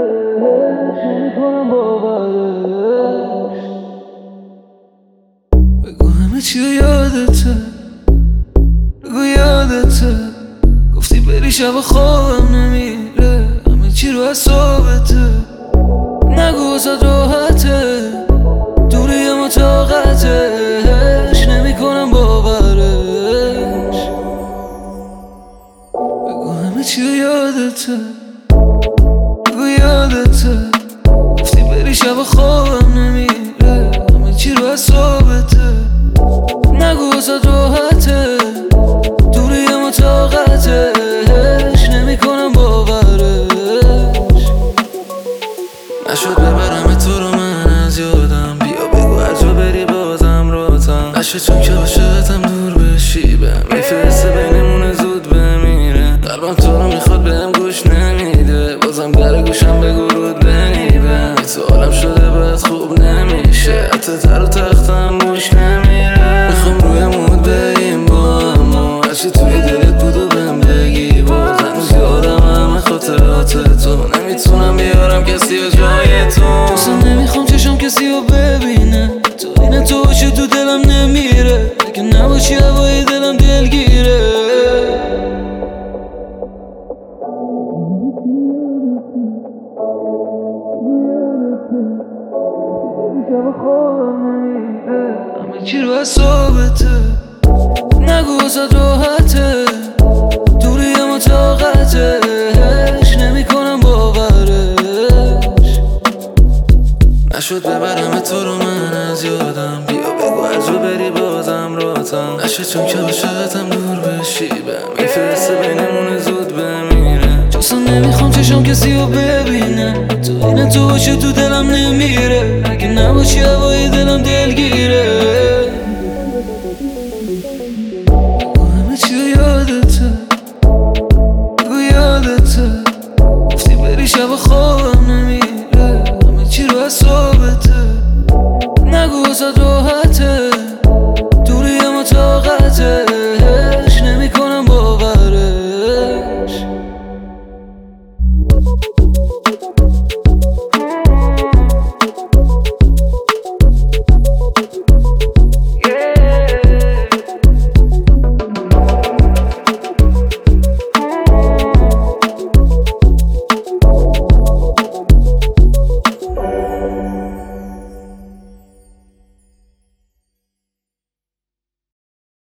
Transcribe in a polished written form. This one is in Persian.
نمیکنم باورش. بگو همه چی یادته، بگو یادته. گفتی بری شب خوابم نمیره، همه چی رو حسابته. نگو واسه راحته، دوری ما طاقتش نمیکنم باورش. بگو همه چی یادته، بگو یادته. گفتی بری شب خوابم نمیره، همه چی رو حسابته. نگو واسه راحته، دوری ما طاقتش نمیکنم باورش. نشد ببرم تو رو من از یادم، بیا بگو هر جا بری بازم راتم. نشد چون که عاشقتم دور بشی، بهم میفرسته بینمونه زود بمیره. قلبم تو رو میخواد بهم گوش نمیده، بازم در گوشم بگو رود بنیبه. تو عالم شده باید خوب نمیشه، حتی تر و تختم گوش نمیره. میخوام روی مود بریم با اما هرچی توی دلت بود و بهم بگی. باز هنوز یادم همه خاطرات تو، نمیتونم بیارم کسی و جای تو. اصلا نمیخوام چشم کسی رو ببینه، تو این تو باشی تو دلم نمیره. اگه نباشی هوای دلم دلگیره. شب خوابم نمیره، همه چی رو حسابته. نگو واسه راحته، دوری ما طاقتش نمیکنم باورش. نشد ببرم تو رو من از یادم، بیا بگو هر جا بری بازم راتم. نشد چون که عاشقتم دور بشی، بهم میفرسته بینمونه زود بمیره. اصلا نمیخوام چشم کسی رو ببینه، تو این تو باشه تو دلم نمیره. اگه نباشی هوای دلم دلگیره. بگو همه چی یادته، بگو یادته. گفتی بری شب خواب